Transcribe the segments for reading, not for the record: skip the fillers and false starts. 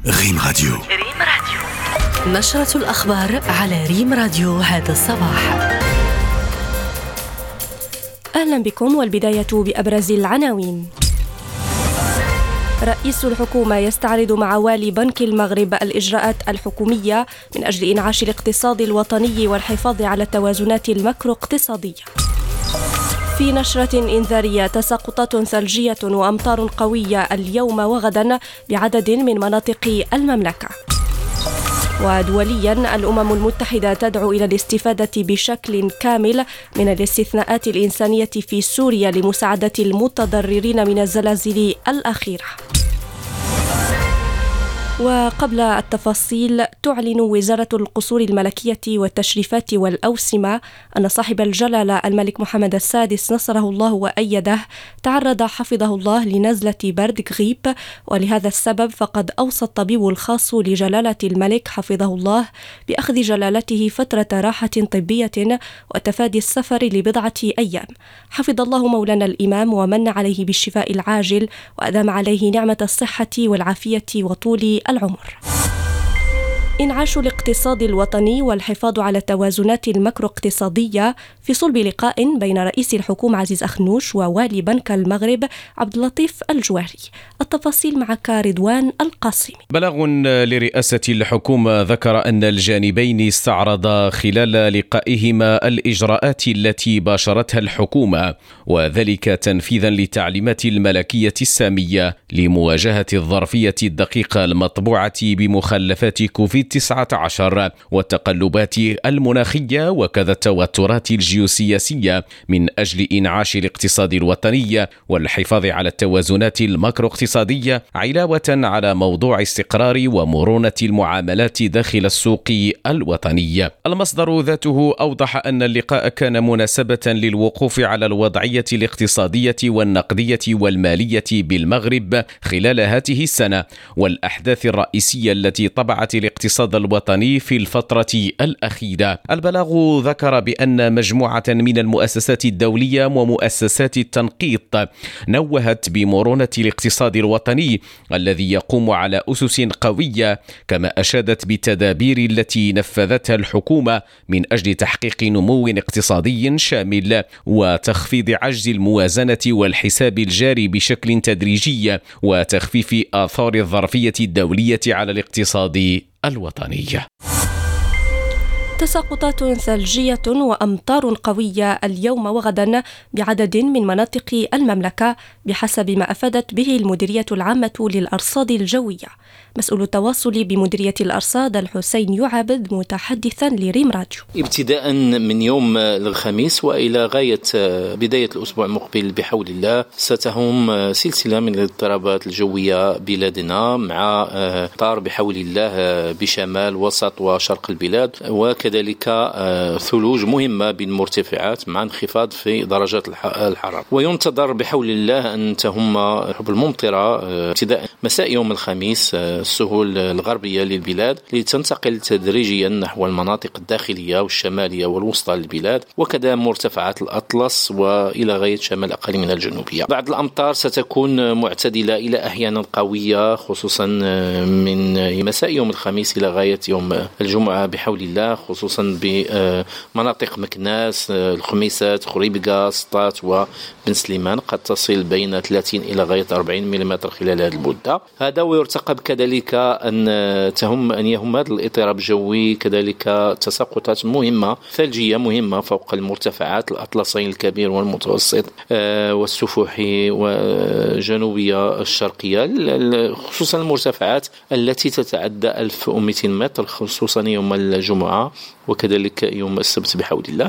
ريم راديو. نشرة الأخبار على ريم راديو هذا الصباح. أهلا بكم، والبداية بأبرز العناوين. رئيس الحكومة يستعرض مع والي بنك المغرب الإجراءات الحكومية من أجل إنعاش الاقتصاد الوطني والحفاظ على التوازنات الماكرو اقتصادية. في نشرة إنذارية، تساقطات ثلجية وأمطار قوية اليوم وغدا بعدد من مناطق المملكة. ودوليا، الأمم المتحدة تدعو إلى الاستفادة بشكل كامل من الاستثناءات الإنسانية في سوريا لمساعدة المتضررين من الزلازل الأخيرة. وقبل التفاصيل، تعلن وزارة القصور الملكية والتشريفات والأوسمة أن صاحب الجلالة الملك محمد السادس نصره الله وأيده تعرض حفظه الله لنزلة برد غريب، ولهذا السبب فقد أوصى الطبيب الخاص لجلالة الملك حفظه الله بأخذ جلالته فترة راحة طبية وتفادي السفر لبضعة أيام. حفظ الله مولانا الإمام ومن عليه بالشفاء العاجل، وأدام عليه نعمة الصحة والعافية وطول العمر. إنعاش الاقتصاد الوطني والحفاظ على التوازنات الماكرو اقتصادية في صلب لقاء بين رئيس الحكومة عزيز أخنوش ووالي بنك المغرب عبد اللطيف الجواري. التفاصيل معك رضوان القاسمي. بلاغ لرئاسة الحكومة ذكر أن الجانبين استعرضا خلال لقائهما الإجراءات التي باشرتها الحكومة، وذلك تنفيذا لتعليمات الملكية السامية لمواجهة الظرفية الدقيقة المطبوعة بمخلفات كوفيد-19 والتقلبات المناخية وكذا التوترات الجيوسياسية من أجل إنعاش الاقتصاد الوطني والحفاظ على التوازنات الماكرو اقتصادية، علاوة على موضوع استقرار ومرونة المعاملات داخل السوق الوطني. المصدر ذاته أوضح أن اللقاء كان مناسبة للوقوف على الوضعية الاقتصادية والنقدية والمالية بالمغرب خلال هذه السنة والأحداث الرئيسية التي طبعت الاقتصاد الوطني في الفترة الأخيرة. البلاغ ذكر بأن مجموعة من المؤسسات الدولية ومؤسسات التنقيط نوهت بمرونة الاقتصاد الوطني الذي يقوم على أسس قوية، كما أشادت بالتدابير التي نفذتها الحكومة من أجل تحقيق نمو اقتصادي شامل وتخفيض عجز الموازنة والحساب الجاري بشكل تدريجي وتخفيف آثار الظرفية الدولية على الاقتصاد الوطنية. تساقطات ثلجية وأمطار قوية اليوم وغدا بعدد من مناطق المملكة بحسب ما أفادت به المديرية العامة للأرصاد الجوية. مسؤول التواصل بمديرية الأرصاد الحسين يعبد متحدثا لريم راديو. ابتداء من يوم الخميس وإلى غاية بداية الأسبوع المقبل بحول الله ستهم سلسلة من الاضطرابات الجوية بلادنا، مع أمطار بحول الله بشمال وسط وشرق البلاد، وكذلك ثلوج مهمة بالمرتفعات مع انخفاض في درجات الحرارة. وينتظر بحول الله أن تهم حب الممطرة ابتداء مساء يوم الخميس السهول الغربية للبلاد، لتنتقل تدريجيا نحو المناطق الداخلية والشمالية والوسطى للبلاد، وكذا مرتفعات الأطلس وإلى غاية شمال أقل من الجنوبية. بعض الأمطار ستكون معتدلة إلى أحيانا قوية، خصوصا من مساء يوم الخميس إلى غاية يوم الجمعة بحول الله، خصوصا بمناطق مكناس، الخميسات، خريبكا، سطات وبن سليمان، قد تصل بين 30 إلى غاية 40 ملم خلال هذه المدة. هذا ويرتقب كذلك أن يهم هذا الاضطراب الجوي كذلك تساقطات مهمة ثلجية مهمة فوق المرتفعات الأطلسين الكبير والمتوسط والسفوحي وجنوبية الشرقية، خصوصا المرتفعات التي تتعدى 1200 متر، خصوصا يوم الجمعة وكذلك يوم السبت بحول الله.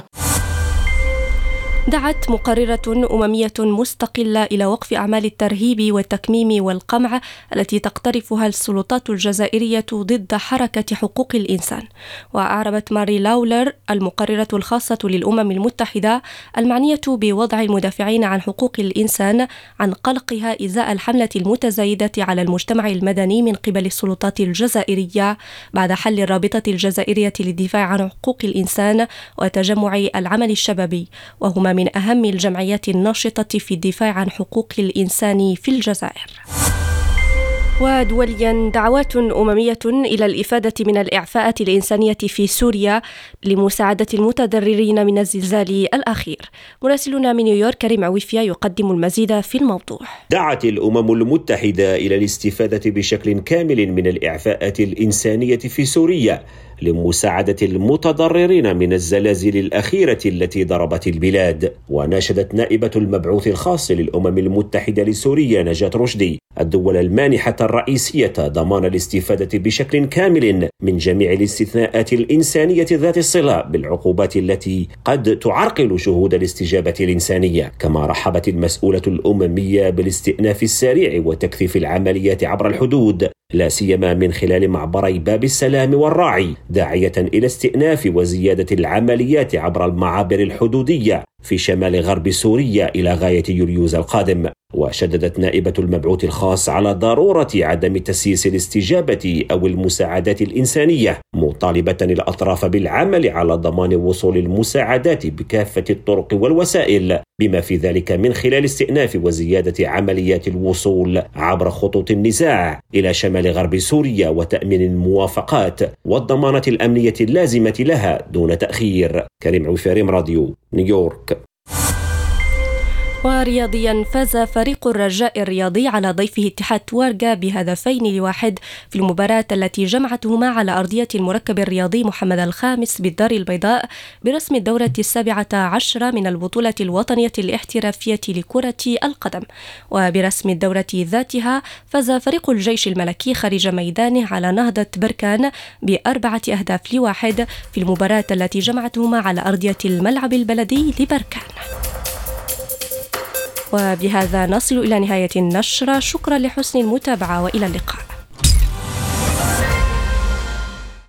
دعت مقررة أممية مستقلة إلى وقف أعمال الترهيب والتكميم والقمع التي تقترفها السلطات الجزائرية ضد حركة حقوق الإنسان. وأعربت ماري لاولر المقررة الخاصة للأمم المتحدة المعنية بوضع المدافعين عن حقوق الإنسان عن قلقها إزاء الحملة المتزايدة على المجتمع المدني من قبل السلطات الجزائرية بعد حل الرابطة الجزائرية للدفاع عن حقوق الإنسان وتجمع العمل الشبابي، وهما من أهم الجمعيات الناشطة في الدفاع عن حقوق الإنسان في الجزائر. ودوليا دعوات أممية إلى الإفادة من الإعفاءات الإنسانية في سوريا لمساعدة المتضررين من الزلزال الأخير. مراسلنا من نيويورك كريم عويفية يقدم المزيد في الموضوع. دعت الأمم المتحدة إلى الاستفادة بشكل كامل من الإعفاءات الإنسانية في سوريا لمساعدة المتضررين من الزلازل الأخيرة التي ضربت البلاد. وناشدت نائبة المبعوث الخاص للأمم المتحدة لسوريا نجاة رشدي الدول المانحة الرئيسية ضمان الاستفادة بشكل كامل من جميع الاستثناءات الإنسانية ذات الصلة بالعقوبات التي قد تعرقل شهود الاستجابة الإنسانية. كما رحبت المسؤولة الأممية بالاستئناف السريع وتكثيف العمليات عبر الحدود، لا سيما من خلال معبري باب السلام والراعي، داعية إلى استئناف وزيادة العمليات عبر المعابر الحدودية في شمال غرب سوريا إلى غاية يوليوز القادم. وشددت نائبة المبعوث الخاص على ضرورة عدم تسييس الاستجابة أو المساعدات الإنسانية، مطالبة الأطراف بالعمل على ضمان وصول المساعدات بكافة الطرق والوسائل، بما في ذلك من خلال استئناف وزيادة عمليات الوصول عبر خطوط النزاع إلى شمال غرب سوريا وتأمين الموافقات والضمانات الأمنية اللازمة لها دون تأخير. كريم عويفية، ريم راديو، نيويورك. ورياضيا، فاز فريق الرجاء الرياضي على ضيفه اتحاد توارغا ب2-1 في المباراة التي جمعتهما على أرضية المركب الرياضي محمد الخامس بالدار البيضاء برسم الدورة 17 من البطولة الوطنية الاحترافية لكرة القدم. وبرسم الدورة ذاتها فاز فريق الجيش الملكي خارج ميدانه على نهضة بركان ب4-1 في المباراة التي جمعتهما على أرضية الملعب البلدي لبركان. وبهذا نصل إلى نهاية النشرة. شكرا لحسن المتابعة وإلى اللقاء.